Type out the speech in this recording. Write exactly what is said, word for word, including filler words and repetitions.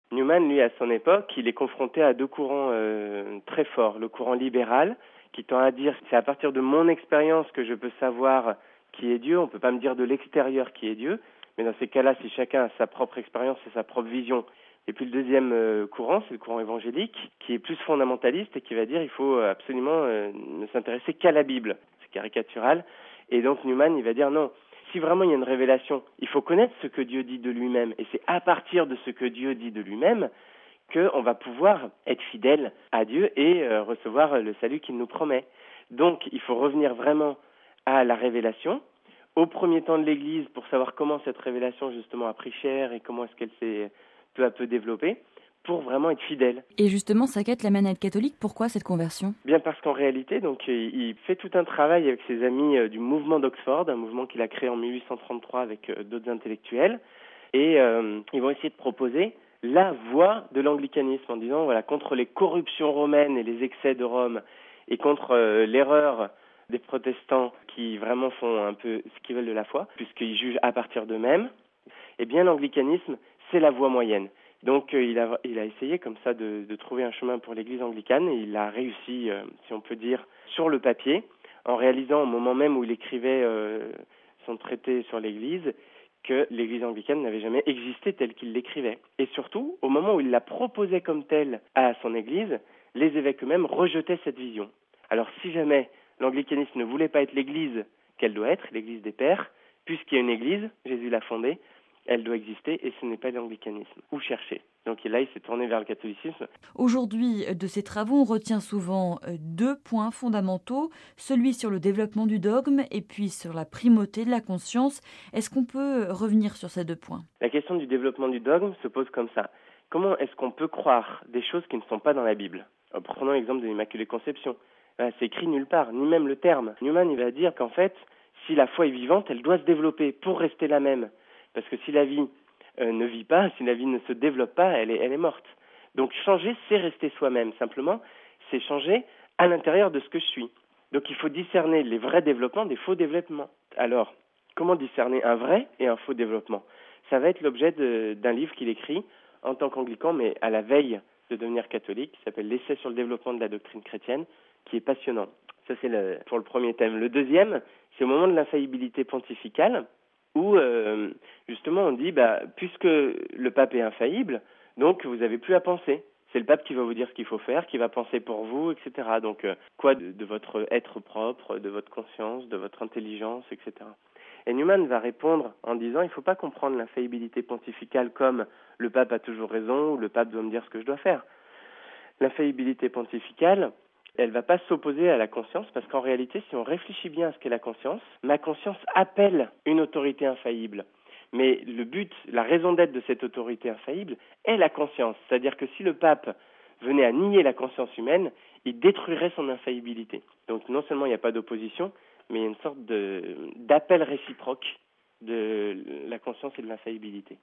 Newman, lui, à son époque, il est confronté à deux courants euh, très forts. Le courant libéral, qui tend à dire c'est à partir de mon expérience que je peux savoir qui est Dieu. On ne peut pas me dire de l'extérieur qui est Dieu. Mais dans ces cas-là, si chacun a sa propre expérience et sa propre vision. Et puis le deuxième euh, courant, c'est le courant évangélique, qui est plus fondamentaliste et qui va dire il faut absolument euh, ne s'intéresser qu'à la Bible. C'est caricatural. Et donc Newman, il va dire non. Si vraiment il y a une révélation, il faut connaître ce que Dieu dit de lui-même. Et c'est à partir de ce que Dieu dit de lui-même qu'on va pouvoir être fidèle à Dieu et euh, recevoir le salut qu'il nous promet. Donc, il faut revenir vraiment à la révélation, au premier temps de l'Église, pour savoir comment cette révélation, justement, a pris chair et comment est-ce qu'elle s'est peu à peu développée, pour vraiment être fidèle. Et justement, Saquette l'amène à être catholique. Pourquoi cette conversion ? Bien parce qu'en réalité, donc, il fait tout un travail avec ses amis du mouvement d'Oxford, un mouvement qu'il a créé en mille huit cent trente-trois avec d'autres intellectuels, et euh, ils vont essayer de proposer la voie de l'anglicanisme en disant, voilà, contre les corruptions romaines et les excès de Rome, et contre euh, l'erreur des protestants qui vraiment font un peu ce qu'ils veulent de la foi, puisqu'ils jugent à partir d'eux-mêmes, eh bien l'anglicanisme, c'est la voie moyenne. Donc euh, il, a, il a essayé comme ça de, de trouver un chemin pour l'Église anglicane et il a réussi, euh, si on peut dire, sur le papier, en réalisant au moment même où il écrivait euh, son traité sur l'Église, que l'Église anglicane n'avait jamais existé telle qu'il l'écrivait. Et surtout, au moment où il la proposait comme telle à son Église, les évêques eux-mêmes rejetaient cette vision. Alors si jamais l'anglicanisme ne voulait pas être l'Église qu'elle doit être, l'Église des pères, puisqu'il y a une Église, Jésus l'a fondée, elle doit exister et ce n'est pas l'anglicanisme. Où chercher ? Donc là, il s'est tourné vers le catholicisme. Aujourd'hui, de ces travaux, on retient souvent deux points fondamentaux, celui sur le développement du dogme et puis sur la primauté de la conscience. Est-ce qu'on peut revenir sur ces deux points ? La question du développement du dogme se pose comme ça. Comment est-ce qu'on peut croire des choses qui ne sont pas dans la Bible ? Prenons l'exemple de l'Immaculée Conception. C'est écrit nulle part, ni même le terme. Newman, il va dire qu'en fait, si la foi est vivante, elle doit se développer pour rester la même. Parce que si la vie euh, ne vit pas, si la vie ne se développe pas, elle est, elle est morte. Donc changer, c'est rester soi-même. Simplement, c'est changer à l'intérieur de ce que je suis. Donc il faut discerner les vrais développements des faux développements. Alors, comment discerner un vrai et un faux développement ? Ça va être l'objet de, d'un livre qu'il écrit en tant qu'anglican, mais à la veille de devenir catholique, qui s'appelle « L'essai sur le développement de la doctrine chrétienne », qui est passionnant. Ça, c'est le, pour le premier thème. Le deuxième, c'est au moment de l'infaillibilité pontificale, où euh, justement on dit, bah, puisque le pape est infaillible, donc vous n'avez plus à penser. C'est le pape qui va vous dire ce qu'il faut faire, qui va penser pour vous, et cetera. Donc euh, quoi de, de votre être propre, de votre conscience, de votre intelligence, et cetera. Et Newman va répondre en disant, il ne faut pas comprendre l'infaillibilité pontificale comme le pape a toujours raison ou le pape doit me dire ce que je dois faire. L'infaillibilité pontificale, elle ne va pas s'opposer à la conscience parce qu'en réalité, si on réfléchit bien à ce qu'est la conscience, ma conscience appelle une autorité infaillible. Mais le but, la raison d'être de cette autorité infaillible est la conscience. C'est-à-dire que si le pape venait à nier la conscience humaine, il détruirait son infaillibilité. Donc non seulement il n'y a pas d'opposition, mais il y a une sorte de, d'appel réciproque de la conscience et de l'infaillibilité.